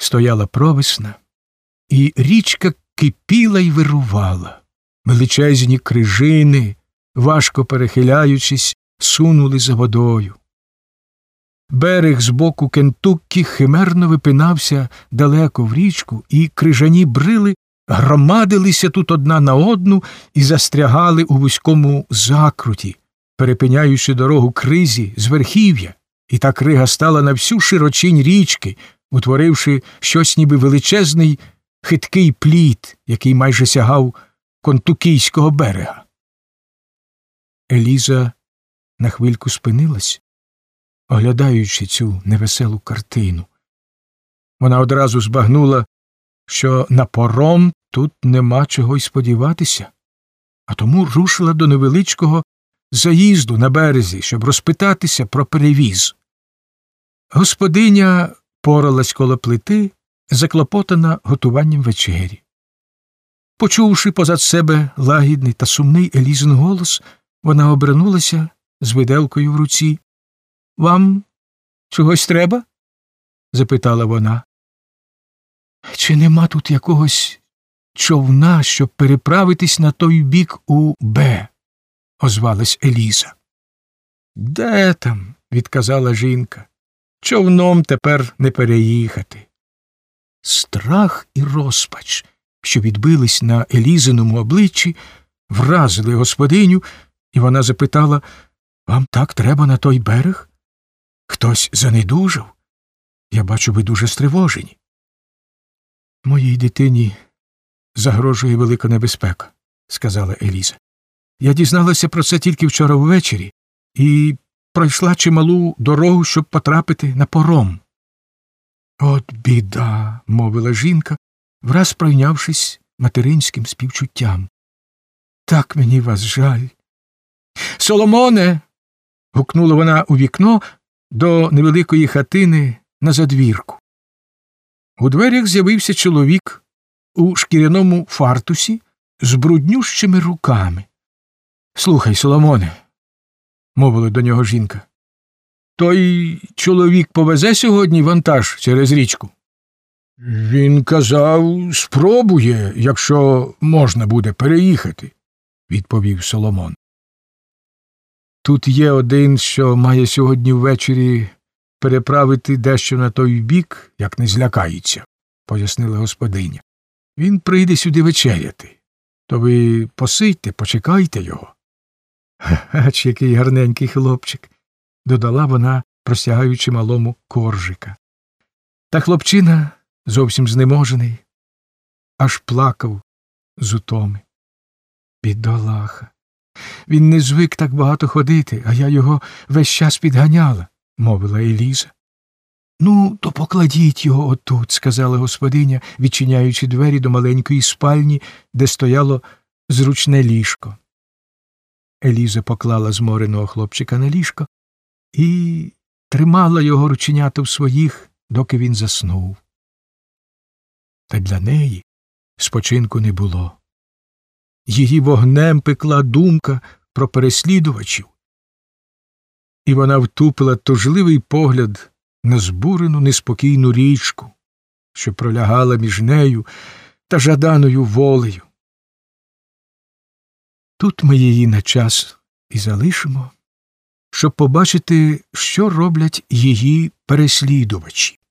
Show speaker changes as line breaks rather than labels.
Стояла провесна, і річка кипіла й вирувала. Величезні крижини, важко перехиляючись, сунули за водою. Берег з боку Кентуккі химерно випинався далеко в річку, і крижані брили громадилися тут одна на одну і застрягали у вузькому закруті, перепиняючи дорогу кризі з верхів'я, і та крига стала на всю широчінь річки, утворивши щось ніби величезний хиткий пліт, який майже сягав Контукійського берега. Еліза на хвильку спинилась, оглядаючи цю невеселу картину. Вона одразу збагнула, що на паром тут нема чого й сподіватися, а тому рушила до невеличкого заїзду на березі, щоб розпитатися про перевіз. Господиня поралась коло плити, заклопотана готуванням вечері. Почувши позад себе лагідний та сумний Елізин голос, вона обернулася з виделкою в руці. «Вам чогось треба?» – запитала вона. «Чи нема тут якогось човна, щоб переправитись на той бік у Б?» – озвалась Еліза. «Де там?» – відказала жінка. «Човном тепер не переїхати». Страх і розпач, що відбились на Елізиному обличчі, вразили господиню, і вона запитала: «Вам так треба на той берег? Хтось занедужав? Я бачу, ви дуже стривожені». «Моїй дитині загрожує велика небезпека», – сказала Еліза. «Я дізналася про це тільки вчора ввечері і пройшла чималу дорогу, щоб потрапити на паром». «От біда», – мовила жінка, враз пройнявшись материнським співчуттям. «Так мені вас жаль». «Соломоне!» – гукнула вона у вікно до невеликої хатини на задвірку. У дверях з'явився чоловік у шкіряному фартусі з бруднющими руками. «Слухай, Соломоне», – мовила до нього жінка, – «той чоловік повезе сьогодні вантаж через річку?» «Він казав, спробує, якщо можна буде переїхати», – відповів Соломон. «Тут є один, що має сьогодні ввечері переправити дещо на той бік, як не злякається», – пояснила господиня. «Він прийде сюди вечеряти. То ви посидьте, почекайте його». «Ач, який гарненький хлопчик», – додала вона, простягаючи малому коржика. Та хлопчина, зовсім знеможений, аж плакав з утоми. «Бідолаха! Він не звик так багато ходити, а я його весь час підганяла», – мовила Еліза. «Ну, то покладіть його отут», – сказала господиня, відчиняючи двері до маленької спальні, де стояло зручне ліжко. Еліза поклала змореного хлопчика на ліжко і тримала його рученята в своїх, доки він заснув. Та для неї спочинку не було. Її вогнем пекла думка про переслідувачів, і вона втупила тужливий погляд на збурену неспокійну річку, що пролягала між нею та жаданою волею. Тут ми її на час і залишимо, щоб побачити, що роблять її переслідувачі.